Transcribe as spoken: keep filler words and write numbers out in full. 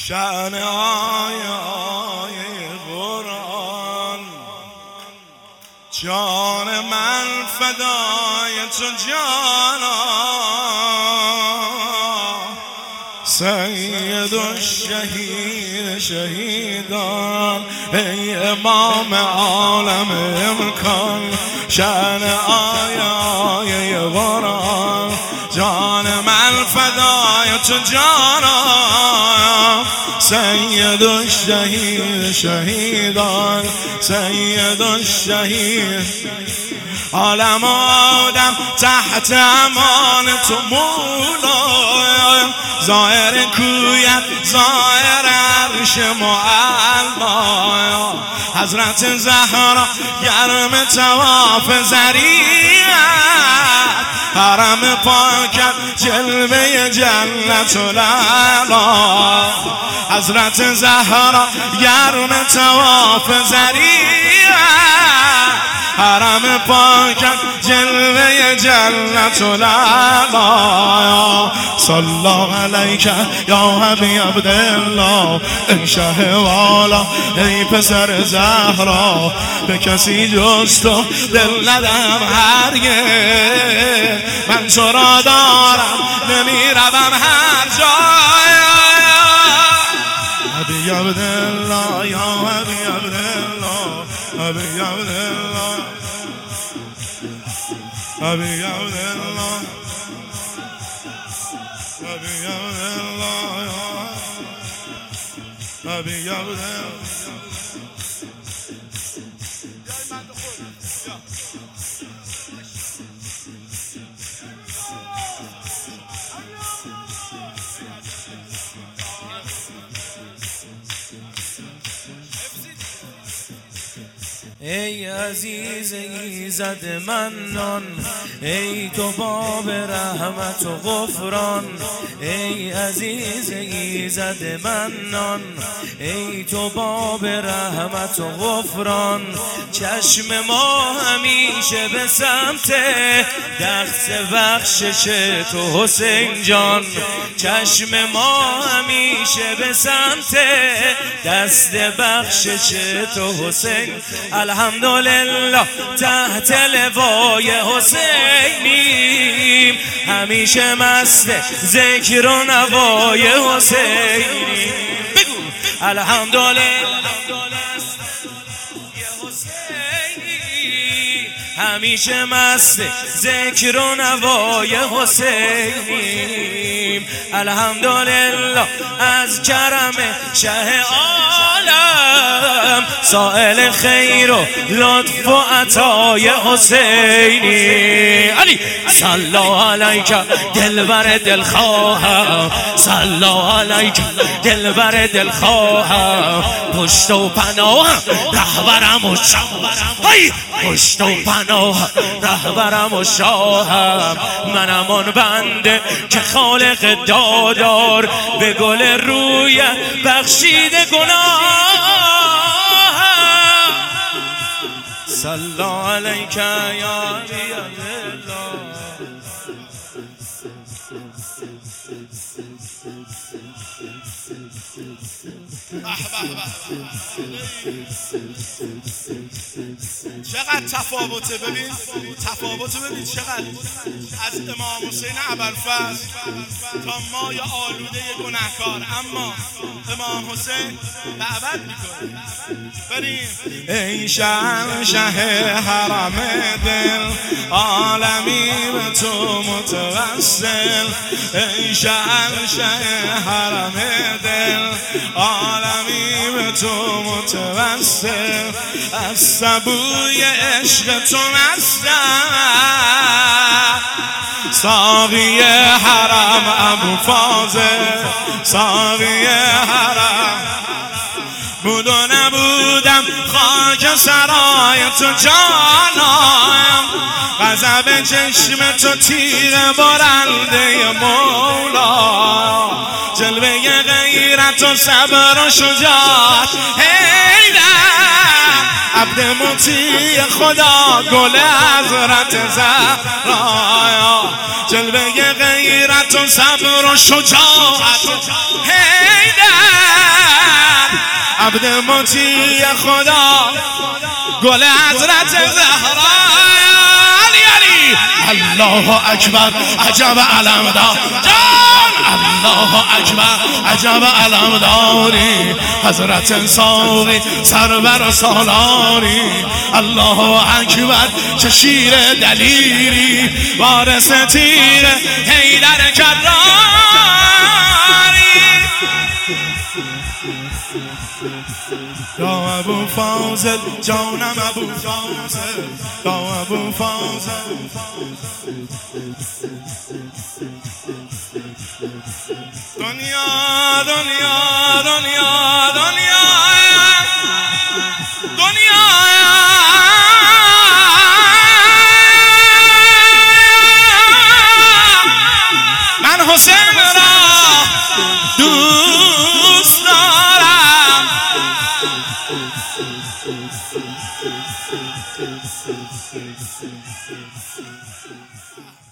شأن آیه قرآن. جان من فدای تو جانا، سید الشهید شهیدان. ای امام عالم امکان، شأن آیه قرآن. جان من فدای تو جانا، سید الشهید شهیدان. سید الشهید عالم آدم تحت امان تو مولا، ظاهر کویت ظاهر عرش معلا. حضرت زهرا گرم طواف زریعت، حرم پاکت جلوه جنت العلا. حضرت زهرا گرم طواف زریعت، حرم پاکت جلوه جنت العلا. صلی علیک یا حبیب عبدالله، ای شه والا ای پسر زهرا. به کسی جز تو دل ندم هرگز، من تو را دارم نمی روم هر جای. حبیب عبدالله یا حبیب عبدالله، حبیب عبدالله، حبیب عبدالله، حبیب عبدالله، حبیب عبدالله. ای عزیز ایزد منان، ای تو باب رحمت و غفران. ای عزیز ایزد منان، ای تو باب رحمت و غفران. چشم ما همیشه به سمت دست بخشش تو حسین جان. چشم ما همیشه به سمت دست بخشش تو حسین. الحمدلله تحت لوای حسینیم، همیشه مست ذکر و نوای حسینیم. بگو الحمدلله همیشه مست ذکر و نوای حسینیم. الحمدلله از کرم شه عالم، سائل خیر و لطف و عطای حسینی. علی صلی علیک دلبر دلخواهم، صلی علیک دلبر دلخواهم. پشت و پناهم رهبرم و شاهم، پشت و پناه رهبرم و شاهم. منم آن بنده که خالق دادار، به گل روی بخشیده گناهم. صلی علیک یا نبی الله. چقدر تفاوته، ببین تفاوته، ببین چقدر از امام حسین ابوالفضل تا ما یا آلوده گناهکار، اما امام حسین دعوت میکنه. بریم. ای شهنشه حرم دل، عالمی به تو متوسل. ای شهنشه حرم دل، عالمی به تو متوسل. از سبوی عشق تو مستم، ساقی حرم ابوالفاضل. ساقی حرم بود و نبودم خاک سرای تو جانم. غضب چشم تو تیغ برنده مولا، جلوه غیرت و صبر و شجاعت حیدر. عبد مطیع خدا گل حضرت زهرا جلوه غیرت و صبر و شجاعت حیدر عبد مطیع خدا گل حضرت زهرا علی علی الله اکبر عجب علمدار جان الله اکبر عجب علمداری حضرت ساقی سرور سالاری الله اکبر چه شیر دلیری وارث تیر حیدر کراری یا ابو فاضل جانم ابو فاضل یا ابو فاضل دنیا دنیا دنیا دنیا دنیا من حسین را دوست دارم